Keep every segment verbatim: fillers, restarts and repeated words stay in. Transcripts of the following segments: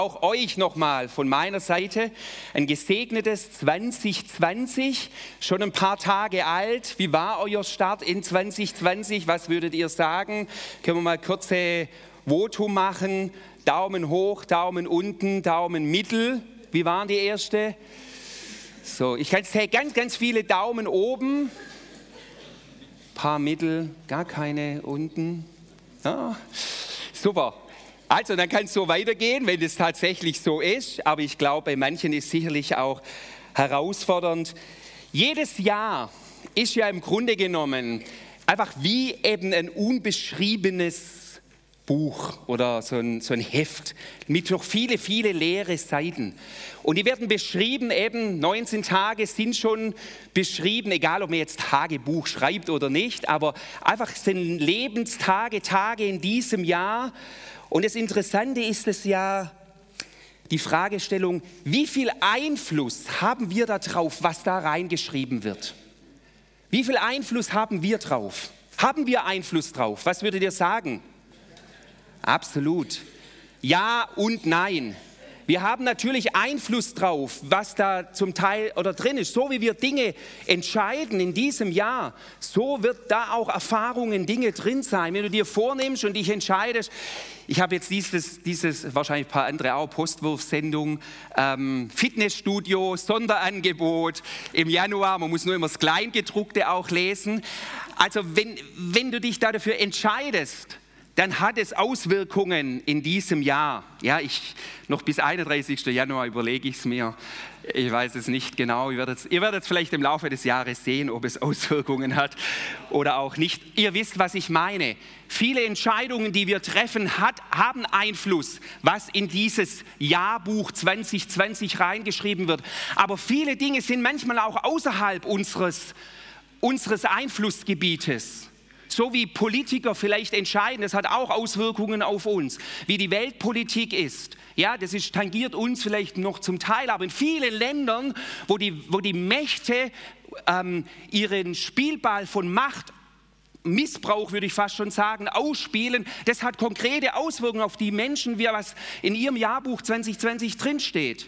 Auch euch nochmal von meiner Seite ein gesegnetes zwanzig zwanzig, schon ein paar Tage alt. Wie war euer Start in zwanzig zwanzig? Was würdet ihr sagen? Können wir mal kurze Votum machen? Daumen hoch, Daumen unten, Daumen mittel. Wie waren die erste? So, ich kann sehen, ganz, ganz viele Daumen oben. Ein paar mittel, gar keine unten. Ja, super. Also, dann kann es so weitergehen, wenn es tatsächlich so ist. Aber ich glaube, bei manchen ist es sicherlich auch herausfordernd. Jedes Jahr ist ja im Grunde genommen einfach wie eben ein unbeschriebenes Buch oder so ein, so ein Heft mit noch viele, viele leere Seiten. Und die werden beschrieben, eben neunzehn Tage sind schon beschrieben, egal ob man jetzt Tagebuch schreibt oder nicht, aber einfach sind Lebenstage, Tage in diesem Jahr. Und das Interessante ist es ja, die Fragestellung, wie viel Einfluss haben wir darauf, was da reingeschrieben wird? Wie viel Einfluss haben wir drauf? Haben wir Einfluss drauf? Was würdet ihr sagen? Absolut. Ja und nein. Wir haben natürlich Einfluss drauf, was da zum Teil oder drin ist. So wie wir Dinge entscheiden in diesem Jahr, so wird da auch Erfahrungen, Dinge drin sein. Wenn du dir vornimmst und dich entscheidest, ich habe jetzt dieses, dieses wahrscheinlich ein paar andere auch, Postwurfsendung, ähm, Fitnessstudio, Sonderangebot im Januar, man muss nur immer das Kleingedruckte auch lesen. Also wenn, wenn du dich da dafür entscheidest, dann hat es Auswirkungen in diesem Jahr. Ja, ich, noch bis einunddreißigsten Januar überlege ich es mir. Ich weiß es nicht genau. Ihr werdet, ihr werdet vielleicht im Laufe des Jahres sehen, ob es Auswirkungen hat oder auch nicht. Ihr wisst, was ich meine. Viele Entscheidungen, die wir treffen, hat, haben Einfluss, was in dieses Jahrbuch zwanzig zwanzig reingeschrieben wird. Aber viele Dinge sind manchmal auch außerhalb unseres, unseres Einflussgebietes. So wie Politiker vielleicht entscheiden, das hat auch Auswirkungen auf uns, wie die Weltpolitik ist. Ja, das ist, tangiert uns vielleicht noch zum Teil, aber in vielen Ländern, wo die, wo die Mächte ähm, ihren Spielball von Machtmissbrauch, würde ich fast schon sagen, ausspielen, das hat konkrete Auswirkungen auf die Menschen, wie was in ihrem Jahrbuch zwanzig zwanzig drinsteht.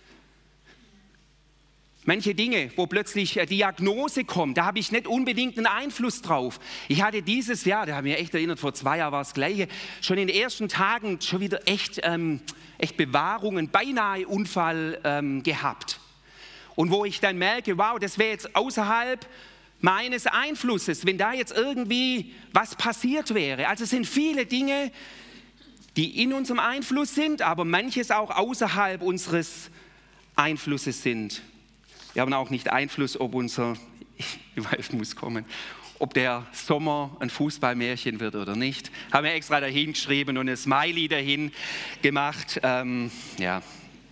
Manche Dinge, wo plötzlich eine Diagnose kommt, da habe ich nicht unbedingt einen Einfluss drauf. Ich hatte dieses Jahr, da habe ich mich echt erinnert, vor zwei Jahren war das Gleiche, schon in den ersten Tagen schon wieder echt, ähm, echt Bewahrungen, beinahe Unfall ähm, gehabt. Und wo ich dann merke, wow, das wäre jetzt außerhalb meines Einflusses, wenn da jetzt irgendwie was passiert wäre. Also es sind viele Dinge, die in unserem Einfluss sind, aber manches auch außerhalb unseres Einflusses sind. Wir haben auch nicht Einfluss, ob unser, ich weiß, muss kommen, ob der Sommer ein Fußballmärchen wird oder nicht. Haben wir extra dahin geschrieben und ein Smiley dahin gemacht. Ähm, ja.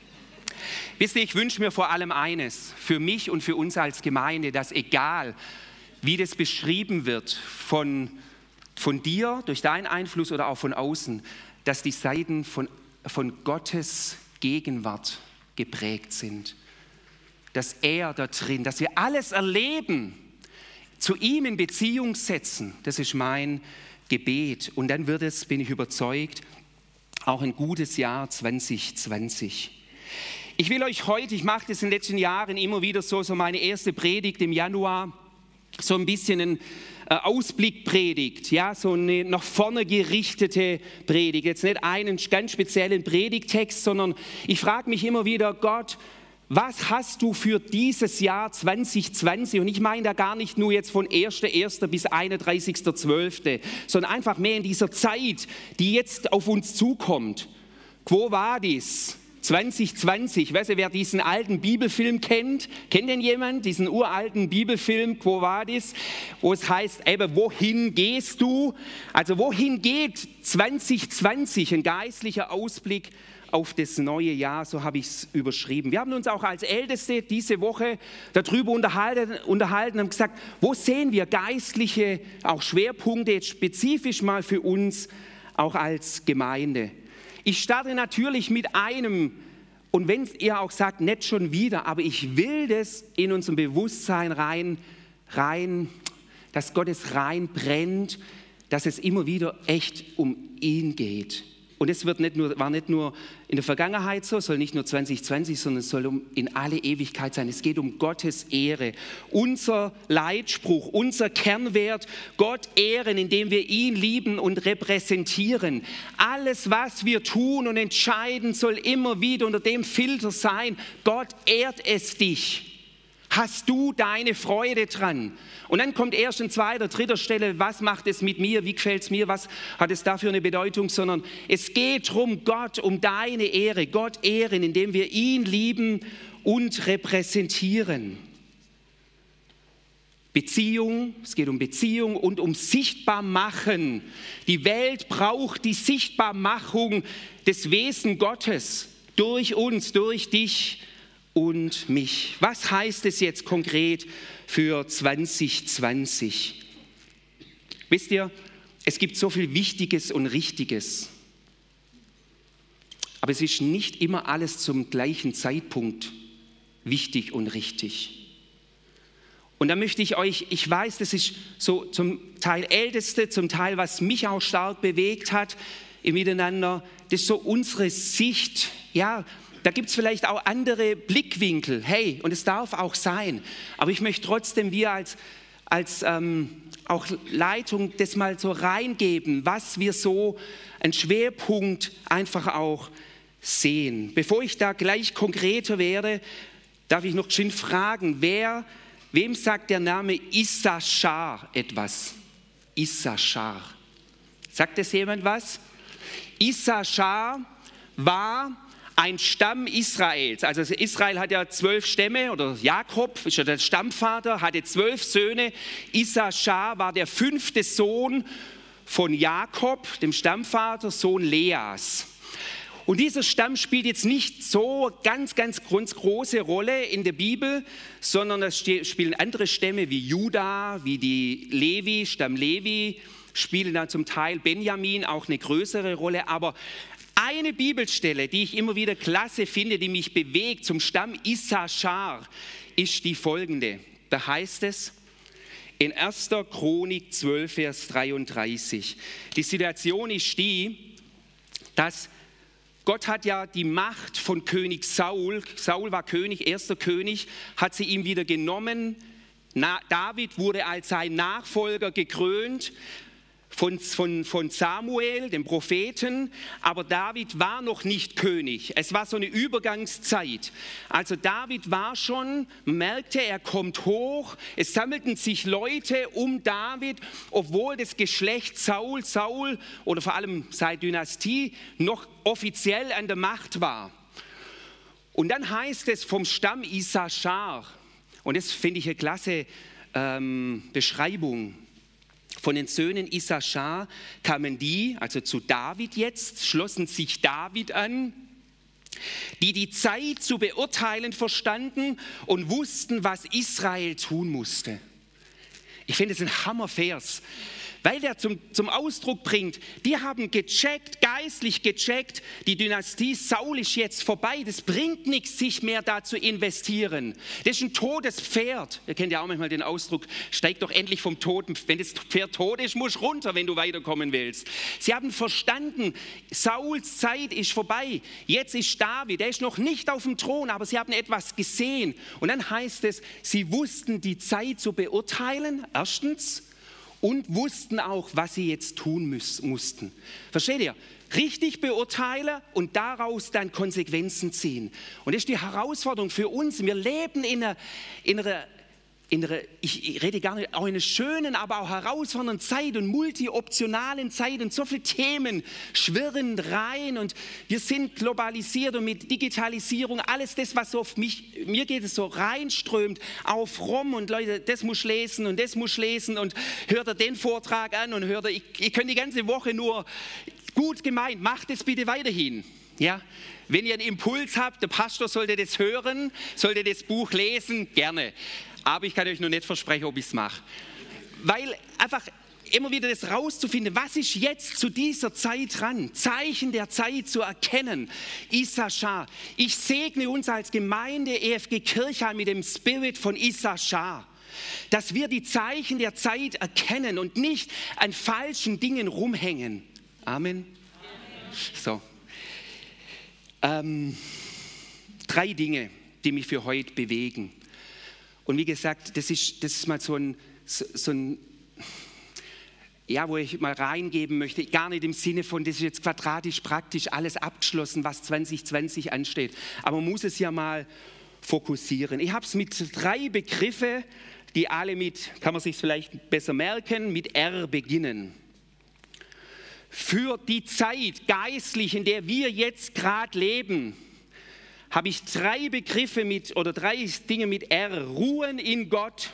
Wisst ihr, ich wünsche mir vor allem eines, für mich und für uns als Gemeinde, dass egal, wie das beschrieben wird von, von dir, durch deinen Einfluss oder auch von außen, dass die Seiten von, von Gottes Gegenwart geprägt sind. Dass er da drin, dass wir alles erleben, zu ihm in Beziehung setzen. Das ist mein Gebet. Und dann wird es, bin ich überzeugt, auch ein gutes Jahr zwanzig zwanzig. Ich will euch heute, ich mache das in den letzten Jahren immer wieder so, so meine erste Predigt im Januar, so ein bisschen ein Ausblick predigt, ja, so eine nach vorne gerichtete Predigt. Jetzt nicht einen ganz speziellen Predigtext, sondern ich frage mich immer wieder, Gott, was hast du für dieses Jahr zwanzig zwanzig? Und ich meine da gar nicht nur jetzt von erster erster bis einunddreißigster zwölfter, sondern einfach mehr in dieser Zeit, die jetzt auf uns zukommt. Quo vadis? zwanzig zwanzig, ich weiß nicht, wer diesen alten Bibelfilm kennt. Kennt denn jemand diesen uralten Bibelfilm Quo vadis, wo es heißt, eben, wohin gehst du? Also wohin geht zwanzig zwanzig? Ein geistlicher Ausblick auf das neue Jahr, so habe ich es überschrieben. Wir haben uns auch als Älteste diese Woche darüber unterhalten, unterhalten und haben gesagt, wo sehen wir geistliche, auch Schwerpunkte, jetzt spezifisch mal für uns, auch als Gemeinde. Ich starte natürlich mit einem, und wenn ihr auch sagt, nicht schon wieder, aber ich will das in unserem Bewusstsein rein, rein, dass Gottes rein brennt, dass es immer wieder echt um ihn geht. Und es wird nicht nur, war nicht nur in der Vergangenheit so, soll nicht nur zwanzig zwanzig, sondern es soll um, in alle Ewigkeit sein. Es geht um Gottes Ehre. Unser Leitspruch, unser Kernwert, Gott ehren, indem wir ihn lieben und repräsentieren. Alles, was wir tun und entscheiden, soll immer wieder unter dem Filter sein: Gott ehrt es dich. Hast du deine Freude dran? Und dann kommt erst in zweiter, dritter Stelle, was macht es mit mir, wie gefällt es mir, was hat es dafür eine Bedeutung, sondern es geht darum, Gott, um deine Ehre, Gott ehren, indem wir ihn lieben und repräsentieren. Beziehung, es geht um Beziehung und um Sichtbarmachen. Die Welt braucht die Sichtbarmachung des Wesens Gottes durch uns, durch dich und mich. Was heißt es jetzt konkret für zwanzig zwanzig? Wisst ihr, es gibt so viel Wichtiges und Richtiges, aber es ist nicht immer alles zum gleichen Zeitpunkt wichtig und richtig. Und da möchte ich euch, ich weiß, das ist so zum Teil Älteste, zum Teil, was mich auch stark bewegt hat im Miteinander, das ist so unsere Sicht, ja. Da gibt es vielleicht auch andere Blickwinkel, hey, und es darf auch sein. Aber ich möchte trotzdem, wir als, als ähm, auch Leitung das mal so reingeben, was wir so, einen Schwerpunkt einfach auch sehen. Bevor ich da gleich konkreter werde, darf ich noch schön fragen, wer, wem sagt der Name Issachar etwas? Issachar. Sagt das jemand was? Issachar war ein Stamm Israels. Also Israel hat ja zwölf Stämme, oder Jakob ist ja der Stammvater, hatte zwölf Söhne. Issachar war der fünfte Sohn von Jakob, dem Stammvater, Sohn Leas. Und dieser Stamm spielt jetzt nicht so ganz, ganz große Rolle in der Bibel, sondern es spielen andere Stämme wie Juda, wie die Levi, Stamm Levi, spielen dann zum Teil Benjamin auch eine größere Rolle, aber eine Bibelstelle, die ich immer wieder klasse finde, die mich bewegt zum Stamm Issachar, ist die folgende. Da heißt es in erster Chronik zwölf, Vers dreiunddreißig. Die Situation ist die, dass Gott hat ja die Macht von König Saul, Saul war König, erster König, hat sie ihm wieder genommen. Na, David wurde als sein Nachfolger gekrönt. Von, von, von Samuel, dem Propheten, aber David war noch nicht König. Es war so eine Übergangszeit. Also David war schon, merkte, er kommt hoch, es sammelten sich Leute um David, obwohl das Geschlecht Saul, Saul oder vor allem seine Dynastie noch offiziell an der Macht war. Und dann heißt es vom Stamm Issachar, und das finde ich eine klasse ähm, Beschreibung, von den Söhnen Issachar kamen die, also zu David jetzt, schlossen sich David an, die die Zeit zu beurteilen verstanden und wussten, was Israel tun musste. Ich finde es ein Hammervers, weil der zum, zum Ausdruck bringt, die haben gecheckt, geistlich gecheckt, die Dynastie Saul ist jetzt vorbei, das bringt nichts, sich mehr da zu investieren. Das ist ein totes Pferd. Ihr kennt ja auch manchmal den Ausdruck, steig doch endlich vom toten, wenn das Pferd tot ist, musst du runter, wenn du weiterkommen willst. Sie haben verstanden, Sauls Zeit ist vorbei, jetzt ist David, der ist noch nicht auf dem Thron, aber sie haben etwas gesehen. Und dann heißt es, sie wussten die Zeit zu beurteilen, erstens, und wussten auch, was sie jetzt tun müß, mussten. Versteht ihr? Richtig beurteilen und daraus dann Konsequenzen ziehen. Und das ist die Herausforderung für uns. Wir leben in einer, in einer, in einer ich rede gar nicht, auch in einer schönen, aber auch herausfordernden Zeit und multioptionalen Zeit und so viele Themen schwirren rein und wir sind globalisiert und mit Digitalisierung, alles das, was so auf mich, mir geht es so reinströmt, auf rum und Leute, das muss ich lesen und das muss ich lesen und hört ihr den Vortrag an und hört ihr, ich, ich kann die ganze Woche nur, gut gemeint, macht es bitte weiterhin, ja. Wenn ihr einen Impuls habt, der Pastor sollte das hören, sollte das Buch lesen, gerne. Aber ich kann euch noch nicht versprechen, ob ich es mache. Weil einfach immer wieder das rauszufinden, was ist jetzt zu dieser Zeit dran? Zeichen der Zeit zu erkennen. Issachar. Ich segne uns als Gemeinde E F G Kirchheim mit dem Spirit von Issachar. Dass wir die Zeichen der Zeit erkennen und nicht an falschen Dingen rumhängen. Amen. So. Ähm, drei Dinge, die mich für heute bewegen. Und wie gesagt, das ist, das ist mal so ein, so, so ein, ja, wo ich mal reingeben möchte, gar nicht im Sinne von, das ist jetzt quadratisch praktisch alles abgeschlossen, was zwanzig zwanzig ansteht. Aber man muss es ja mal fokussieren. Ich habe es mit drei Begriffe, die alle mit, kann man sich vielleicht besser merken, mit R beginnen. Für die Zeit geistlich, in der wir jetzt gerade leben, habe ich drei Begriffe mit oder drei Dinge mit R. Ruhen in Gott,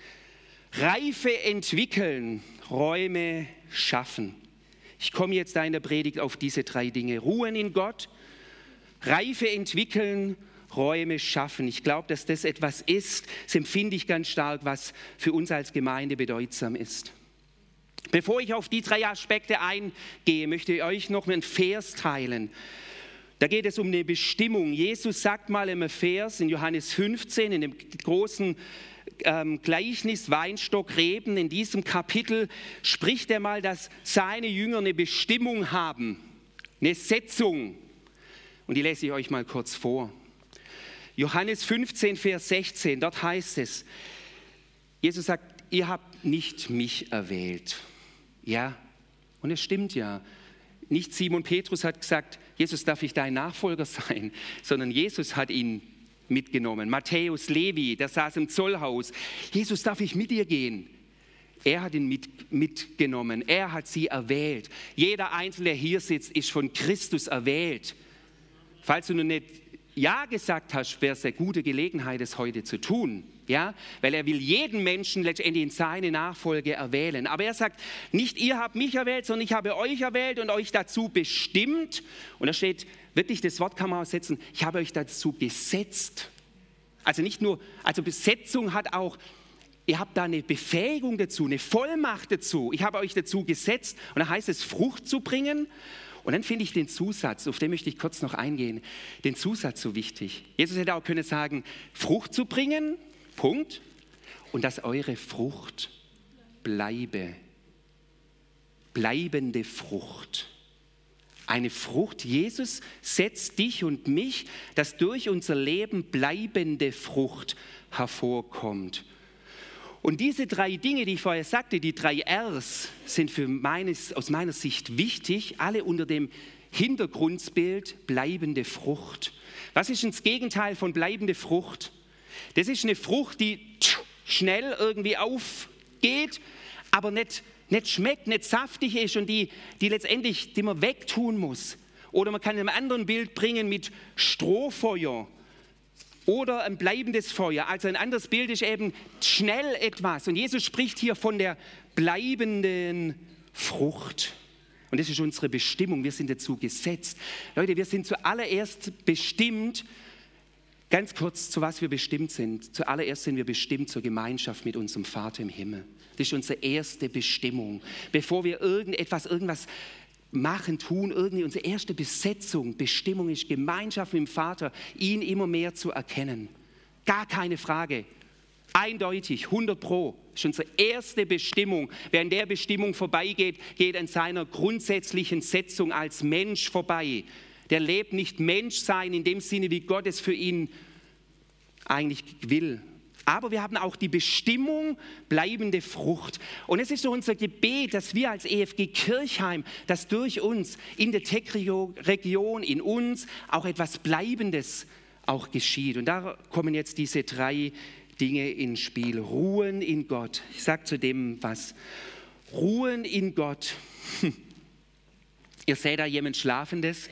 Reife entwickeln, Räume schaffen. Ich komme jetzt da in der Predigt auf diese drei Dinge. Ruhen in Gott, Reife entwickeln, Räume schaffen. Ich glaube, dass das etwas ist, das empfinde ich ganz stark, was für uns als Gemeinde bedeutsam ist. Bevor ich auf die drei Aspekte eingehe, möchte ich euch noch einen Vers teilen. Da geht es um eine Bestimmung. Jesus sagt mal im Vers in Johannes fünfzehn, in dem großen ähm, Gleichnis Weinstock, Reben, in diesem Kapitel spricht er mal, dass seine Jünger eine Bestimmung haben, eine Setzung. Und die lese ich euch mal kurz vor. Johannes fünfzehn, Vers sechzehn, dort heißt es, Jesus sagt, ihr habt nicht mich erwählt. Ja, und es stimmt ja. Nicht Simon Petrus hat gesagt, Jesus, darf ich dein Nachfolger sein, sondern Jesus hat ihn mitgenommen. Matthäus, Levi, der saß im Zollhaus. Jesus, darf ich mit dir gehen? Er hat ihn mit, mitgenommen, er hat sie erwählt. Jeder Einzelne, der hier sitzt, ist von Christus erwählt. Falls du noch nicht Ja gesagt hast, wäre es eine gute Gelegenheit, es heute zu tun. Ja, weil er will jeden Menschen letztendlich in seine Nachfolge erwählen. Aber er sagt, nicht ihr habt mich erwählt, sondern ich habe euch erwählt und euch dazu bestimmt. Und da steht wirklich, das Wort kann man aussetzen, ich habe euch dazu gesetzt. Also nicht nur, also Besetzung hat auch, ihr habt da eine Befähigung dazu, eine Vollmacht dazu. Ich habe euch dazu gesetzt und da heißt es, Frucht zu bringen. Und dann finde ich den Zusatz, auf den möchte ich kurz noch eingehen, den Zusatz so wichtig. Jesus hätte auch können sagen, Frucht zu bringen, Punkt. Und dass eure Frucht bleibe. Bleibende Frucht. Eine Frucht, Jesus setzt dich und mich, dass durch unser Leben bleibende Frucht hervorkommt. Und diese drei Dinge, die ich vorher sagte, die drei R's, sind für meines, aus meiner Sicht wichtig, alle unter dem Hintergrundbild bleibende Frucht. Was ist das Gegenteil von bleibende Frucht? Das ist eine Frucht, die schnell irgendwie aufgeht, aber nicht, nicht schmeckt, nicht saftig ist und die, die letztendlich, die man wegtun muss. Oder man kann ein anderes Bild bringen mit Strohfeuer oder ein bleibendes Feuer. Also ein anderes Bild ist eben schnell etwas. Und Jesus spricht hier von der bleibenden Frucht. Und das ist unsere Bestimmung. Wir sind dazu gesetzt. Leute, wir sind zuallererst bestimmt, ganz kurz, zu was wir bestimmt sind. Zuallererst sind wir bestimmt zur Gemeinschaft mit unserem Vater im Himmel. Das ist unsere erste Bestimmung. Bevor wir irgendetwas, irgendwas machen, tun, irgendwie unsere erste Besetzung, Bestimmung ist Gemeinschaft mit dem Vater, ihn immer mehr zu erkennen. Gar keine Frage. Eindeutig, hundert Pro. Das ist unsere erste Bestimmung. Wer an der Bestimmung vorbeigeht, geht an seiner grundsätzlichen Setzung als Mensch vorbei. Der lebt nicht Menschsein in dem Sinne, wie Gott es für ihn eigentlich will. Aber wir haben auch die Bestimmung, bleibende Frucht. Und es ist so unser Gebet, dass wir als E F G Kirchheim, dass durch uns in der Tech-Region, in uns auch etwas Bleibendes auch geschieht. Und da kommen jetzt diese drei Dinge ins Spiel. Ruhen in Gott. Ich sage zu dem was. Ruhen in Gott. Ihr seht da jemand Schlafendes.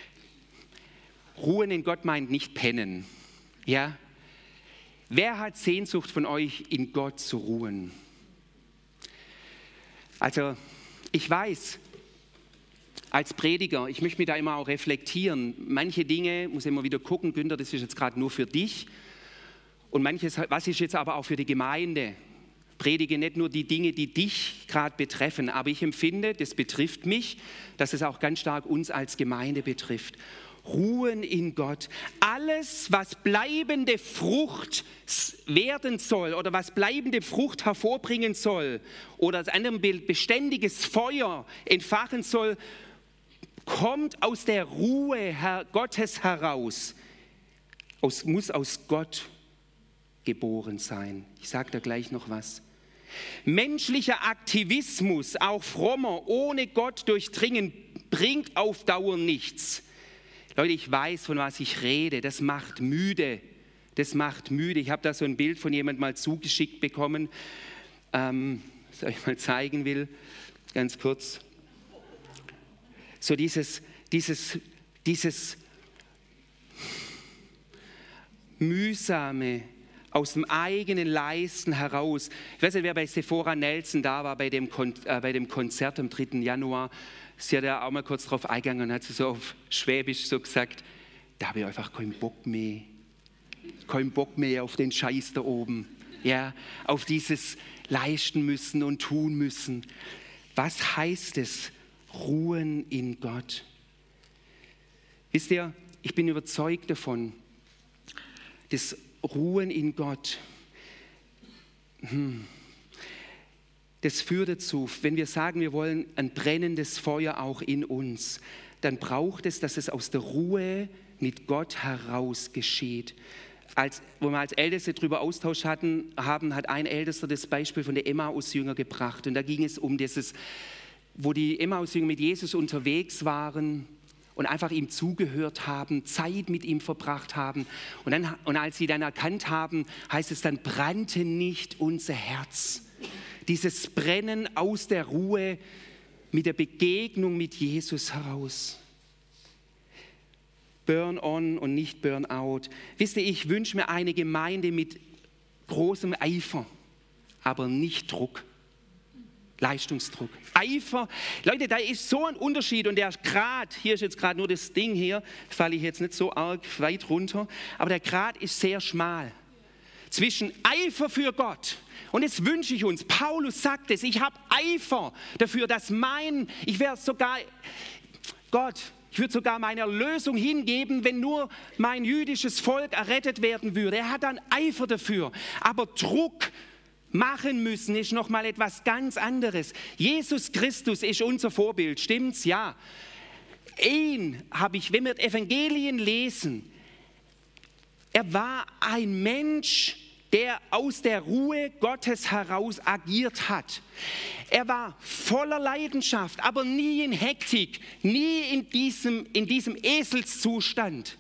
Ruhen in Gott meint nicht pennen. Ja? Wer hat Sehnsucht von euch, in Gott zu ruhen? Also, ich weiß, als Prediger, ich möchte mich da immer auch reflektieren. Manche Dinge, muss ich immer wieder gucken, Günther, das ist jetzt gerade nur für dich. Und manches, was ist jetzt aber auch für die Gemeinde? Predige nicht nur die Dinge, die dich gerade betreffen, aber ich empfinde, das betrifft mich, dass es auch ganz stark uns als Gemeinde betrifft. Ruhen in Gott. Alles, was bleibende Frucht werden soll oder was bleibende Frucht hervorbringen soll oder als anderem Bild beständiges Feuer entfachen soll, kommt aus der Ruhe Herr Gottes heraus, aus, muss aus Gott geboren sein. Ich sage da gleich noch was. Menschlicher Aktivismus, auch frommer, ohne Gott durchdringen, bringt auf Dauer nichts. Leute, ich weiß, von was ich rede. Das macht müde. Das macht müde. Ich habe da so ein Bild von jemandem mal zugeschickt bekommen, ähm, das ich mal zeigen will, ganz kurz. So dieses, dieses, dieses mühsame, aus dem eigenen Leisten heraus. Ich weiß nicht, wer bei Sephora Nelson da war bei dem, Kon- äh, bei dem Konzert am dritten Januar. Sie hat ja auch mal kurz drauf eingegangen und hat sie so auf Schwäbisch so gesagt, da habe ich einfach keinen Bock mehr. Keinen Bock mehr auf den Scheiß da oben. Ja, auf dieses leisten müssen und tun müssen. Was heißt es? Ruhen in Gott. Wisst ihr, ich bin überzeugt davon, das Ruhen in Gott, hm, das führt dazu, wenn wir sagen, wir wollen ein brennendes Feuer auch in uns, dann braucht es, dass es aus der Ruhe mit Gott heraus geschieht. Als, wo wir als Älteste darüber Austausch hatten, haben, hat ein Ältester das Beispiel von der Emmaus-Jünger gebracht. Und da ging es um dieses, wo die Emmaus-Jünger mit Jesus unterwegs waren und einfach ihm zugehört haben, Zeit mit ihm verbracht haben. Und, dann, und als sie dann erkannt haben, heißt es dann, brannte nicht unser Herz. Dieses Brennen aus der Ruhe mit der Begegnung mit Jesus heraus. Burn on und nicht burn out. Wisst ihr, ich wünsche mir eine Gemeinde mit großem Eifer, aber nicht Druck. Leistungsdruck. Eifer. Leute, da ist so ein Unterschied und der Grad, hier ist jetzt gerade nur das Ding hier, falle ich jetzt nicht so arg weit runter, aber der Grad ist sehr schmal. Zwischen Eifer für Gott, und das wünsche ich uns, Paulus sagt es, ich habe Eifer dafür, dass mein, ich werde sogar, Gott, ich würde sogar meine Erlösung hingeben, wenn nur mein jüdisches Volk errettet werden würde. Er hat dann Eifer dafür, aber Druck machen müssen ist nochmal etwas ganz anderes. Jesus Christus ist unser Vorbild, stimmt's? Ja. Ihn habe ich, wenn wir die Evangelien lesen, er war ein Mensch, der aus der Ruhe Gottes heraus agiert hat. Er war voller Leidenschaft, aber nie in Hektik, nie in diesem, in diesem Eselszustand.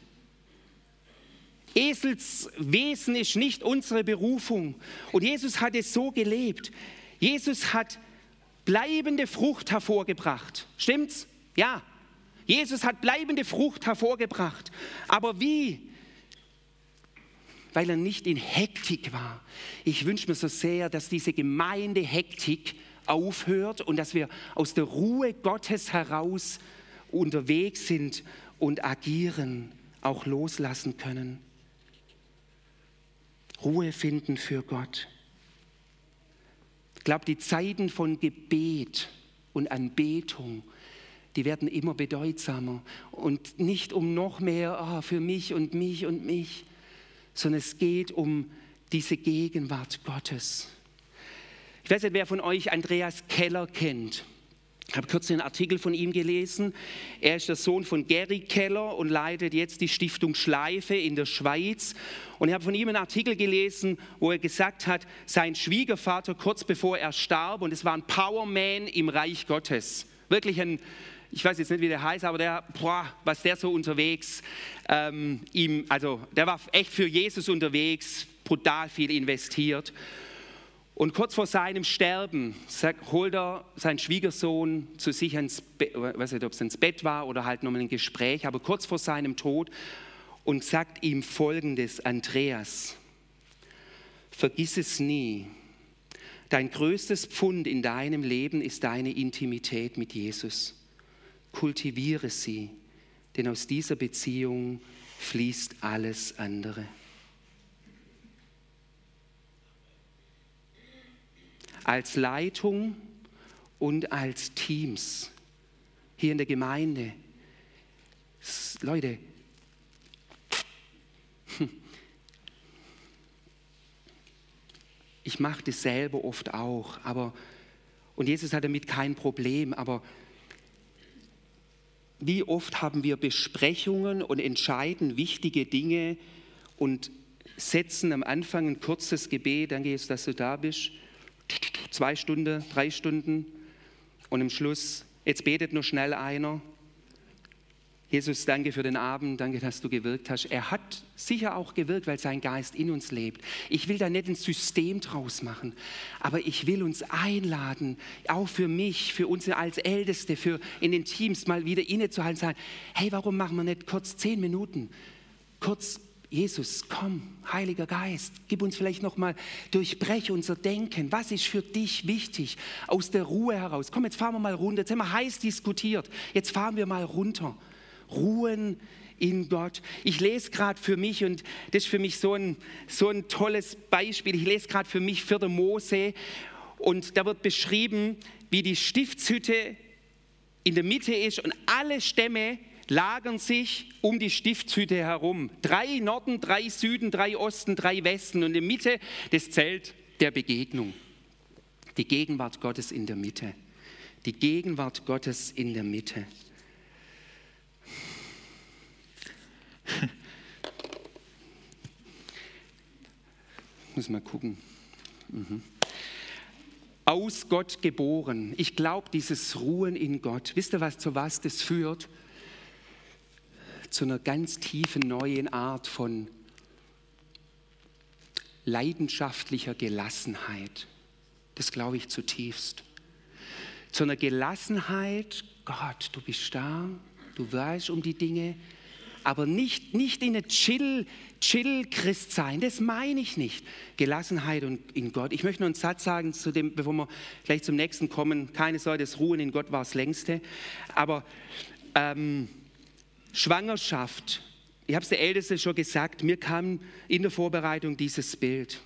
Eselswesen ist nicht unsere Berufung. Und Jesus hat es so gelebt. Jesus hat bleibende Frucht hervorgebracht. Stimmt's? Ja. Jesus hat bleibende Frucht hervorgebracht. Aber wie? Weil er nicht in Hektik war. Ich wünsche mir so sehr, dass diese Gemeindehektik aufhört und dass wir aus der Ruhe Gottes heraus unterwegs sind und agieren, auch loslassen können. Ruhe finden für Gott. Ich glaube, die Zeiten von Gebet und Anbetung, die werden immer bedeutsamer. Und nicht um noch mehr oh, für mich und mich und mich, sondern es geht um diese Gegenwart Gottes. Ich weiß nicht, wer von euch Andreas Keller kennt. Ich habe kürzlich einen Artikel von ihm gelesen. Er ist der Sohn von Gary Keller und leitet jetzt die Stiftung Schleife in der Schweiz. Und ich habe von ihm einen Artikel gelesen, wo er gesagt hat, sein Schwiegervater kurz bevor er starb, und es war ein Powerman im Reich Gottes. Wirklich ein, ich weiß jetzt nicht, wie der heißt, aber der, boah, was der so unterwegs, ähm, ihm, also der war echt für Jesus unterwegs, brutal viel investiert. Und kurz vor seinem Sterben sagt, holt er seinen Schwiegersohn zu sich ins Bett, ich weiß nicht, ob es ins Bett war oder halt nochmal ein Gespräch, aber kurz vor seinem Tod und sagt ihm Folgendes: Andreas, vergiss es nie, dein größtes Pfund in deinem Leben ist deine Intimität mit Jesus. Kultiviere sie, denn aus dieser Beziehung fließt alles andere. Als Leitung und als Teams hier in der Gemeinde. Leute, ich mache das selber oft auch, aber, und Jesus hat damit kein Problem, aber wie oft haben wir Besprechungen und entscheiden wichtige Dinge und setzen am Anfang ein kurzes Gebet, danke Jesus, dass du da bist, zwei Stunden, drei Stunden und am Schluss, jetzt betet nur schnell einer. Jesus, danke für den Abend, danke, dass du gewirkt hast. Er hat sicher auch gewirkt, weil sein Geist in uns lebt. Ich will da nicht ein System draus machen, aber ich will uns einladen, auch für mich, für uns als Älteste, für in den Teams mal wieder innezuhalten, sagen, hey, warum machen wir nicht kurz zehn Minuten, kurz, Jesus, komm, Heiliger Geist, gib uns vielleicht nochmal, durchbreche unser Denken. Was ist für dich wichtig? Aus der Ruhe heraus. Komm, jetzt fahren wir mal runter. Jetzt haben wir heiß diskutiert. Jetzt fahren wir mal runter. Ruhen in Gott. Ich lese gerade für mich, und das ist für mich so ein, so ein tolles Beispiel, ich lese gerade für mich vierter Mose, und da wird beschrieben, wie die Stiftshütte in der Mitte ist und alle Stämme lagern sich um die Stiftshütte herum. Drei Norden, drei Süden, drei Osten, drei Westen und in der Mitte das Zelt der Begegnung. Die Gegenwart Gottes in der Mitte. Die Gegenwart Gottes in der Mitte. Muss mal gucken. Mhm. Aus Gott geboren. Ich glaube, dieses Ruhen in Gott, wisst ihr, was zu was das führt? Zu einer ganz tiefen neuen Art von leidenschaftlicher Gelassenheit. Das glaube ich zutiefst. Zu einer Gelassenheit, Gott, du bist da, du weißt um die Dinge, aber nicht, nicht in eine Chill, Chill-Christ sein, das meine ich nicht. Gelassenheit und in Gott. Ich möchte noch einen Satz sagen, zu dem, bevor wir gleich zum nächsten kommen. Keine Sorge, das Ruhen in Gott war das längste. Aber ähm, Schwangerschaft, ich habe es der Älteste schon gesagt, mir kam in der Vorbereitung dieses Bild.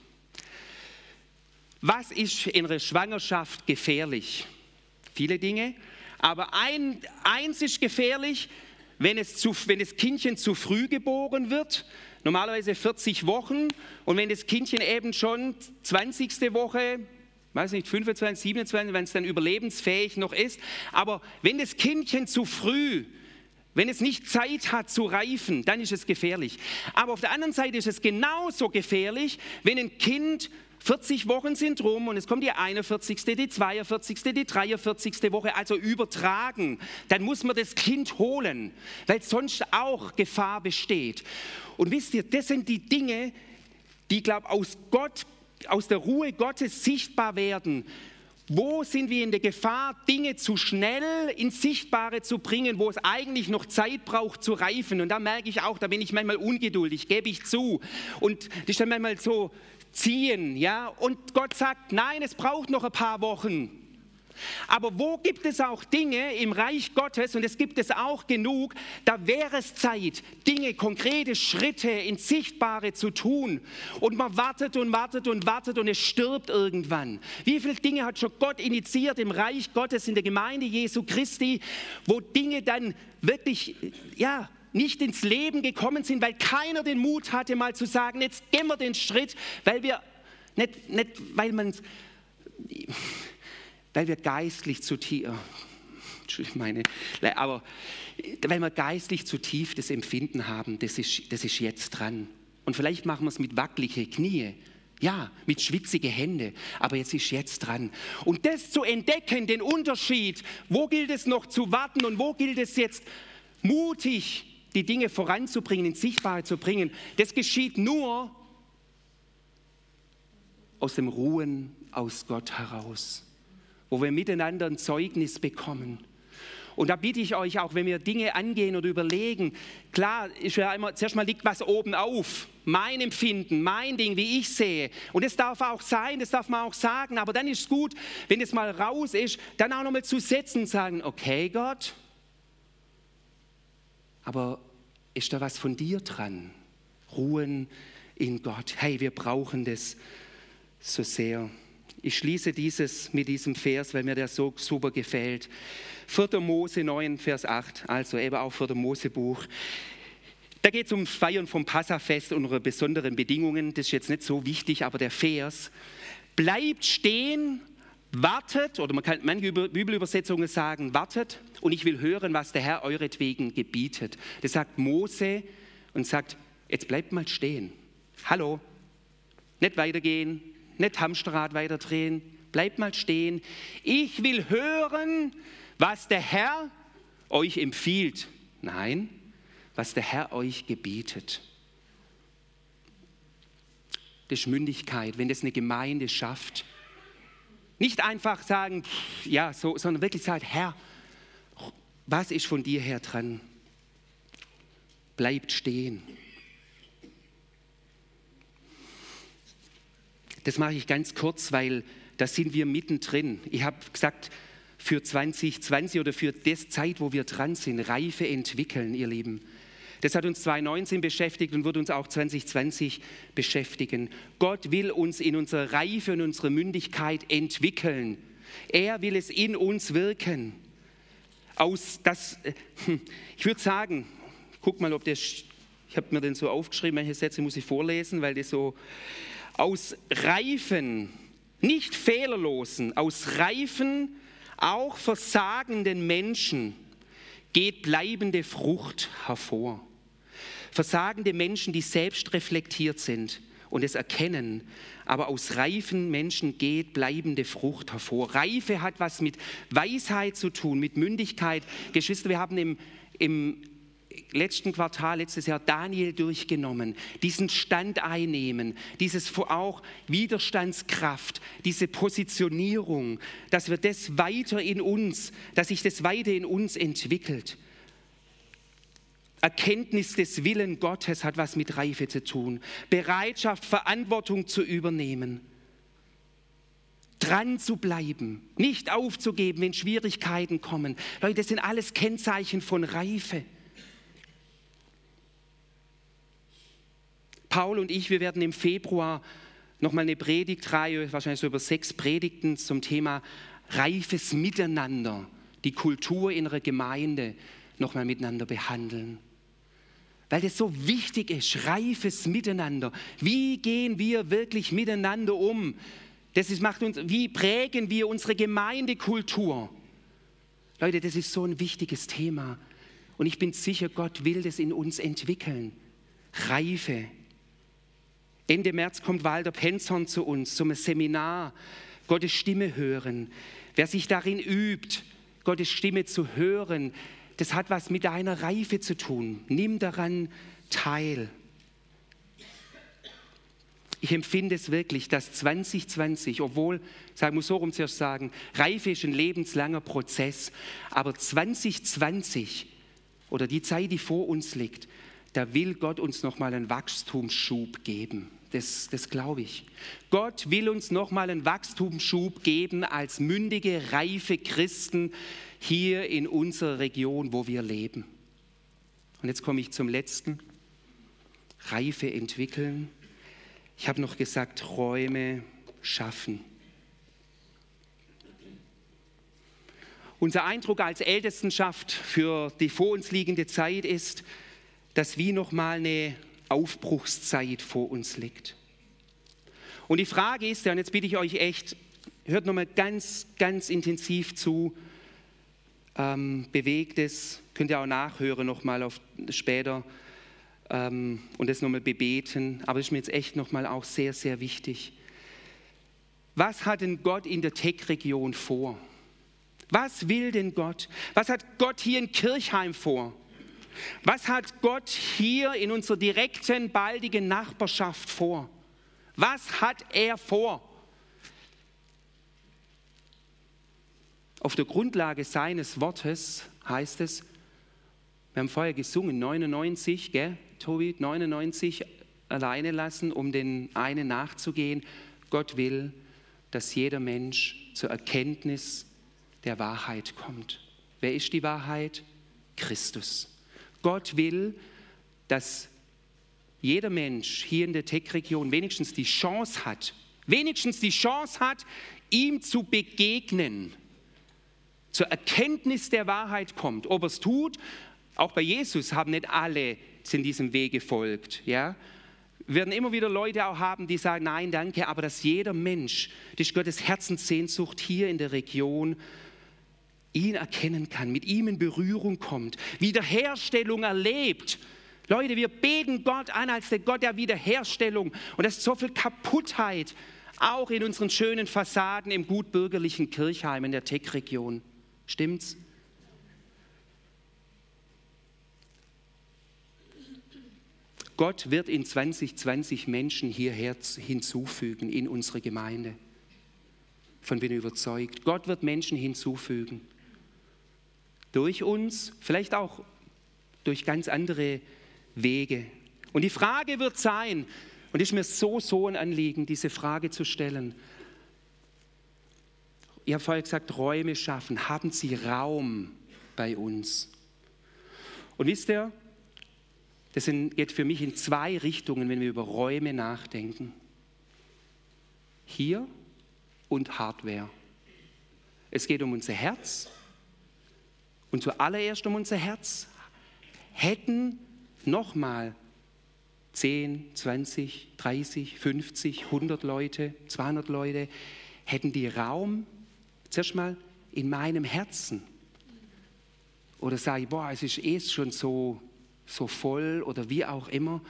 Was ist in einer Schwangerschaft gefährlich? Viele Dinge, aber ein, eins ist gefährlich, wenn es, zu, wenn das Kindchen zu früh geboren wird, normalerweise vierzig Wochen, und wenn das Kindchen eben schon zwanzigste Woche, weiß nicht, fünfundzwanzig, siebenundzwanzig, wenn es dann überlebensfähig noch ist, aber wenn das Kindchen zu früh, wenn es nicht Zeit hat zu reifen, dann ist es gefährlich. Aber auf der anderen Seite ist es genauso gefährlich, wenn ein Kind vierzig Wochen sind rum und es kommt die einundvierzigste, die zweiundvierzigste, die dreiundvierzigste Woche, also übertragen. Dann muss man das Kind holen, weil sonst auch Gefahr besteht. Und wisst ihr, das sind die Dinge, die, glaube ich, aus Gott, aus der Ruhe Gottes sichtbar werden. Wo sind wir in der Gefahr, Dinge zu schnell ins Sichtbare zu bringen, wo es eigentlich noch Zeit braucht zu reifen? Und da merke ich auch, da bin ich manchmal ungeduldig, gebe ich zu. Und das ist dann manchmal so ziehen, ja? Und Gott sagt, nein, es braucht noch ein paar Wochen. Aber wo gibt es auch Dinge im Reich Gottes, und es gibt es auch genug, da wäre es Zeit, Dinge, konkrete Schritte ins Sichtbare zu tun. Und man wartet und wartet und wartet und es stirbt irgendwann. Wie viele Dinge hat schon Gott initiiert im Reich Gottes, in der Gemeinde Jesu Christi, wo Dinge dann wirklich, ja, nicht ins Leben gekommen sind, weil keiner den Mut hatte, mal zu sagen, jetzt gehen wir den Schritt, weil wir, nicht, nicht weil man... weil wir geistlich zu tief, ich meine, aber weil wir geistlich zu tief das Empfinden haben, das ist, das ist jetzt dran. Und vielleicht machen wir es mit wackeligen Knie, ja, mit schwitzigen Händen, aber jetzt ist jetzt dran. Und das zu entdecken, den Unterschied, wo gilt es noch zu warten und wo gilt es jetzt mutig, die Dinge voranzubringen, ins Sichtbare zu bringen, das geschieht nur aus dem Ruhen aus Gott heraus, wo wir miteinander ein Zeugnis bekommen. Und da bitte ich euch auch, wenn wir Dinge angehen oder überlegen, klar, ist ja immer, zuerst mal liegt was oben auf, mein Empfinden, mein Ding, wie ich sehe. Und das darf auch sein, das darf man auch sagen, aber dann ist es gut, wenn es mal raus ist, dann auch nochmal zu setzen und sagen, okay Gott, aber ist da was von dir dran? Ruhen in Gott. Hey, wir brauchen das so sehr. Ich schließe dieses mit diesem Vers, weil mir der so super gefällt. vierter Mose neun, Vers acht, also eben auch vierter Mosebuch. Da geht es um Feiern vom Passafest unter besonderen Bedingungen. Das ist jetzt nicht so wichtig, aber der Vers: Bleibt stehen wartet, oder man kann manche Bibelübersetzungen sagen, wartet und ich will hören, was der Herr euretwegen gebietet. Das sagt Mose und sagt, jetzt bleibt mal stehen. Hallo, nicht weitergehen, nicht Hamsterrad weiterdrehen, bleibt mal stehen. Ich will hören, was der Herr euch empfiehlt. Nein, was der Herr euch gebietet. Das ist Mündigkeit, wenn das eine Gemeinde schafft. Nicht einfach sagen, ja, so, sondern wirklich sagen, Herr, was ist von dir her dran? Bleibt stehen. Das mache ich ganz kurz, weil da sind wir mittendrin. Ich habe gesagt, für zwanzig zwanzig oder für das Zeit, wo wir dran sind, Reife entwickeln, ihr Lieben. Das hat uns zwanzig neunzehn beschäftigt und wird uns auch zwanzig zwanzig beschäftigen. Gott will uns in unserer Reife und unserer Mündigkeit entwickeln. Er will es in uns wirken. Aus das, ich würde sagen, guck mal, ob das, ich habe mir den so aufgeschrieben, manche Sätze muss ich vorlesen, weil das so, aus reifen, nicht fehlerlosen, aus reifen, auch versagenden Menschen geht bleibende Frucht hervor. Versagende Menschen, die selbst reflektiert sind und es erkennen, aber aus reifen Menschen geht bleibende Frucht hervor. Reife hat was mit Weisheit zu tun, mit Mündigkeit. Geschwister, wir haben im, im letzten Quartal, letztes Jahr Daniel durchgenommen, diesen Stand einnehmen, dieses auch Widerstandskraft, diese Positionierung, dass wir das weiter in uns, dass sich das weiter in uns entwickelt. Erkenntnis des Willens Gottes hat was mit Reife zu tun. Bereitschaft, Verantwortung zu übernehmen. Dran zu bleiben, nicht aufzugeben, wenn Schwierigkeiten kommen. Leute, das sind alles Kennzeichen von Reife. Paul und ich, wir werden im Februar nochmal eine Predigtreihe, wahrscheinlich so über sechs Predigten zum Thema reifes Miteinander, die Kultur in einer Gemeinde nochmal miteinander behandeln. Weil das so wichtig ist, reifes Miteinander. Wie gehen wir wirklich miteinander um? Das ist, macht uns, wie prägen wir unsere Gemeindekultur? Leute, das ist so ein wichtiges Thema. Und ich bin sicher, Gott will das in uns entwickeln. Reife. Ende März kommt Walter Penzorn zu uns zum Seminar. Gottes Stimme hören. Wer sich darin übt, Gottes Stimme zu hören, das hat was mit deiner Reife zu tun. Nimm daran teil. Ich empfinde es wirklich, dass zwanzig zwanzig, obwohl, ich muss so rum zuerst sagen, Reife ist ein lebenslanger Prozess, aber zwanzig zwanzig oder die Zeit, die vor uns liegt, da will Gott uns nochmal einen Wachstumsschub geben. Das, das glaube ich. Gott will uns nochmal einen Wachstumsschub geben als mündige, reife Christen hier in unserer Region, wo wir leben. Und jetzt komme ich zum letzten. Reife entwickeln. Ich habe noch gesagt, Räume schaffen. Unser Eindruck als Ältestenschaft für die vor uns liegende Zeit ist, dass wie nochmal eine Aufbruchszeit vor uns liegt. Und die Frage ist ja, und jetzt bitte ich euch echt, hört nochmal ganz, ganz intensiv zu, ähm, bewegt es, könnt ihr auch nachhören nochmal auf später ähm, und das nochmal bebeten, aber das ist mir jetzt echt nochmal auch sehr, sehr wichtig. Was hat denn Gott in der Tech-Region vor? Was will denn Gott? Was hat Gott hier in Kirchheim vor? Was hat Gott hier in unserer direkten, baldigen Nachbarschaft vor? Was hat er vor? Auf der Grundlage seines Wortes heißt es, wir haben vorher gesungen, neunundneunzig, gell, Tobi, neunundneunzig alleine lassen, um den einen nachzugehen. Gott will, dass jeder Mensch zur Erkenntnis der Wahrheit kommt. Wer ist die Wahrheit? Christus. Gott will, dass jeder Mensch hier in der Tech-Region wenigstens die Chance hat, wenigstens die Chance hat, ihm zu begegnen, zur Erkenntnis der Wahrheit kommt. Ob er es tut, auch bei Jesus haben nicht alle sind diesem Weg gefolgt. Ja? Wir werden immer wieder Leute auch haben, die sagen, nein, danke, aber dass jeder Mensch, das ist Gottes Herzenssehnsucht hier in der Region, ihn erkennen kann, mit ihm in Berührung kommt, Wiederherstellung erlebt. Leute, wir beten Gott an als der Gott der Wiederherstellung. Und es ist so viel Kaputtheit, auch in unseren schönen Fassaden im gutbürgerlichen Kirchheim in der Tech-Region. Stimmt's? Gott wird in zwanzig zwanzig Menschen hierher hinzufügen in unsere Gemeinde. Davon bin ich überzeugt. Gott wird Menschen hinzufügen. Durch uns, vielleicht auch durch ganz andere Wege. Und die Frage wird sein, und es ist mir so, so ein Anliegen, diese Frage zu stellen. Ich habe vorher gesagt, Räume schaffen. Haben Sie Raum bei uns? Und wisst ihr, das geht für mich in zwei Richtungen, wenn wir über Räume nachdenken. Hier und Hardware. Es geht um unser Herz und zuallererst um unser Herz. Hätten nochmal zehn, zwanzig, dreißig, fünfzig, hundert Leute, zweihundert Leute, hätten die Raum, zuerst mal in meinem Herzen. Oder sage ich, boah, es ist eh schon so, so voll oder wie auch immer.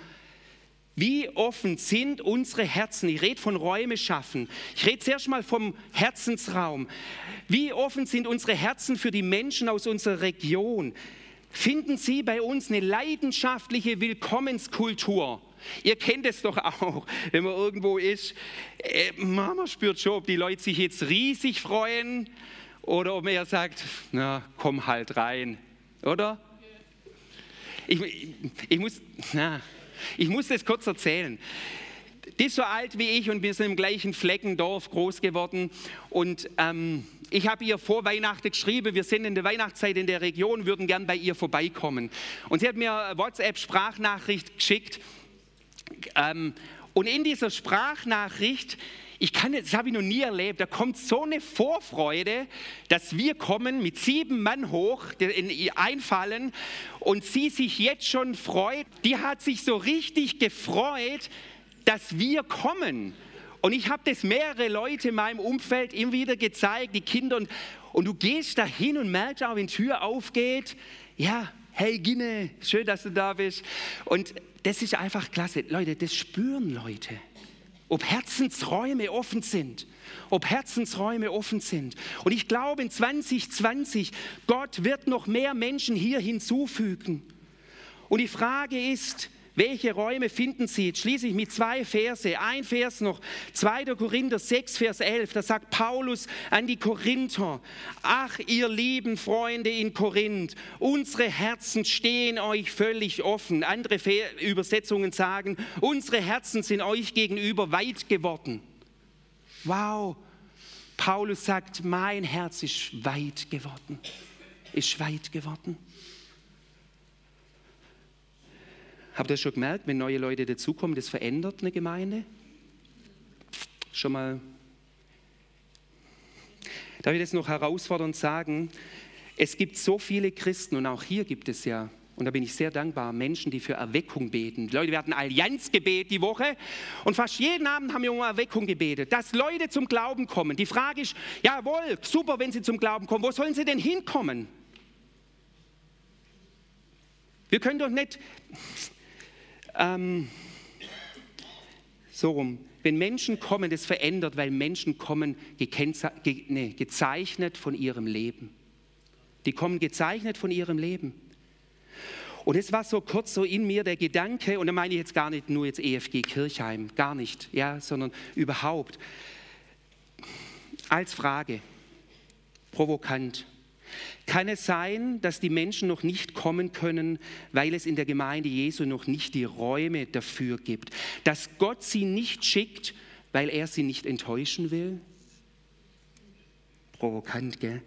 Wie offen sind unsere Herzen? Ich rede von Räume schaffen. Ich rede zuerst mal vom Herzensraum. Wie offen sind unsere Herzen für die Menschen aus unserer Region? Finden Sie bei uns eine leidenschaftliche Willkommenskultur? Ihr kennt es doch auch, wenn man irgendwo ist. Äh, man spürt schon, ob die Leute sich jetzt riesig freuen oder ob man ja sagt, na, komm halt rein, oder? Ich, ich, ich, muss, na, ich muss das kurz erzählen. Die ist so alt wie ich und wir sind im gleichen Fleckendorf groß geworden. Und ähm, ich habe ihr vor Weihnachten geschrieben, wir sind in der Weihnachtszeit in der Region, würden gern bei ihr vorbeikommen. Und sie hat mir eine WhatsApp-Sprachnachricht geschickt. Ähm, und in dieser Sprachnachricht, ich kann, das habe ich noch nie erlebt, da kommt so eine Vorfreude, dass wir kommen mit sieben Mann hoch, in ihr einfallen und sie sich jetzt schon freut. Die hat sich so richtig gefreut, dass wir kommen. Und ich habe das mehrere Leute in meinem Umfeld immer wieder gezeigt, die Kinder. Und, und du gehst da hin und merkst auch, wenn die Tür aufgeht, ja, hey Ginne, schön, dass du da bist. Und das ist einfach klasse. Leute, das spüren Leute. Ob Herzensräume offen sind. Ob Herzensräume offen sind. Und ich glaube, in zwanzig zwanzig, Gott wird noch mehr Menschen hier hinzufügen. Und die Frage ist, welche Räume finden Sie? Jetzt schließe ich mit zwei Verse. Ein Vers noch, zweiter Korinther sechs, Vers elf. Da sagt Paulus an die Korinther: Ach, ihr lieben Freunde in Korinth, unsere Herzen stehen euch völlig offen. Andere Übersetzungen sagen, unsere Herzen sind euch gegenüber weit geworden. Wow, Paulus sagt, mein Herz ist weit geworden. Ist weit geworden. Habt ihr das schon gemerkt, wenn neue Leute dazukommen, das verändert eine Gemeinde? Schon mal. Darf ich das noch herausfordernd sagen? Es gibt so viele Christen und auch hier gibt es ja, und da bin ich sehr dankbar, Menschen, die für Erweckung beten. Die Leute, wir hatten Allianzgebet die Woche und fast jeden Abend haben wir um Erweckung gebetet, dass Leute zum Glauben kommen. Die Frage ist, jawohl, super, wenn sie zum Glauben kommen, wo sollen sie denn hinkommen? Wir können doch nicht... Ähm, so rum. Wenn Menschen kommen, das verändert, weil Menschen kommen gekennze- ge- nee, gezeichnet von ihrem Leben. Die kommen gezeichnet von ihrem Leben. Und es war so kurz so in mir der Gedanke, und da meine ich jetzt gar nicht nur jetzt E F G Kirchheim, gar nicht, ja, sondern überhaupt. Als Frage, provokant. Kann es sein, dass die Menschen noch nicht kommen können, weil es in der Gemeinde Jesu noch nicht die Räume dafür gibt? Dass Gott sie nicht schickt, weil er sie nicht enttäuschen will? Provokant, gell?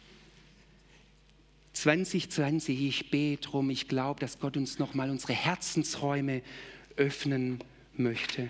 zwanzig zwanzig, ich bete drum, ich glaube, dass Gott uns nochmal unsere Herzensräume öffnen möchte.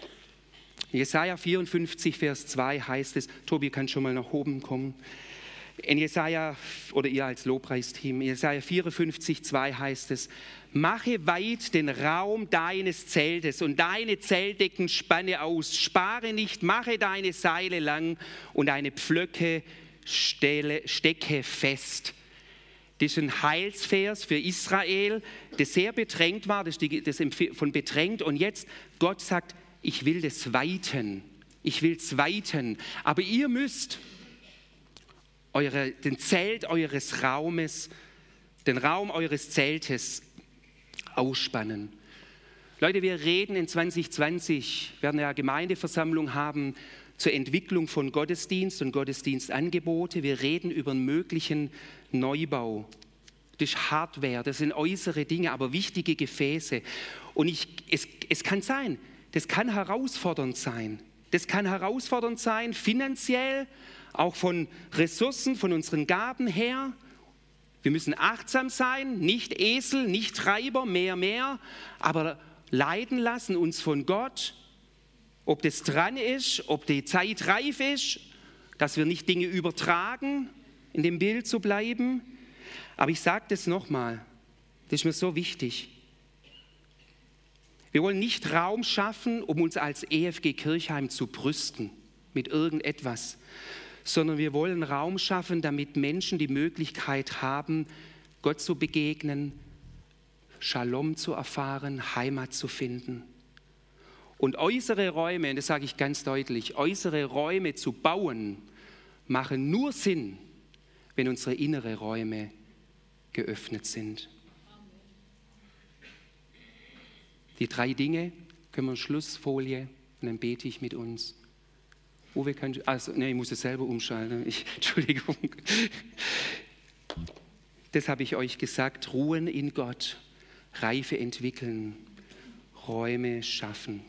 Jesaja vierundfünfzig, Vers zwei heißt es, Tobi kann schon mal nach oben kommen. In Jesaja, oder ihr als Lobpreisteam, in Jesaja vierundfünfzig, zwei heißt es: Mache weit den Raum deines Zeltes und deine Zeltdecken spanne aus. Spare nicht, mache deine Seile lang und deine Pflöcke stelle, stecke fest. Das ist ein Heilsvers für Israel, das sehr bedrängt war, das ist die, das von bedrängt. Und jetzt, Gott sagt, ich will das weiten, ich will es weiten. Aber ihr müsst eure, den Zelt eures Raumes, den Raum eures Zeltes ausspannen. Leute, wir reden in zwanzig zwanzig, werden ja Gemeindeversammlung haben zur Entwicklung von Gottesdienst und Gottesdienstangebote. Wir reden über einen möglichen Neubau. Das ist Hardware, das sind äußere Dinge, aber wichtige Gefäße. Und ich, es, es kann sein, das kann herausfordernd sein. Das kann herausfordernd sein, finanziell, auch von Ressourcen, von unseren Gaben her. Wir müssen achtsam sein, nicht Esel, nicht Treiber, mehr, mehr, aber leiten lassen uns von Gott, ob das dran ist, ob die Zeit reif ist, dass wir nicht Dinge übertragen, in dem Bild zu bleiben. Aber ich sage das nochmal, das ist mir so wichtig. Wir wollen nicht Raum schaffen, um uns als E F G Kirchheim zu brüsten mit irgendetwas, sondern wir wollen Raum schaffen, damit Menschen die Möglichkeit haben, Gott zu begegnen, Shalom zu erfahren, Heimat zu finden. Und äußere Räume, und das sage ich ganz deutlich, äußere Räume zu bauen, machen nur Sinn, wenn unsere inneren Räume geöffnet sind. Die drei Dinge, können wir eine Schlussfolie, und dann bete ich mit uns. Uwe, kann ich, also, nee, ich muss es selber umschalten, ich, Entschuldigung. Das habe ich euch gesagt, ruhen in Gott, Reife entwickeln, Räume schaffen.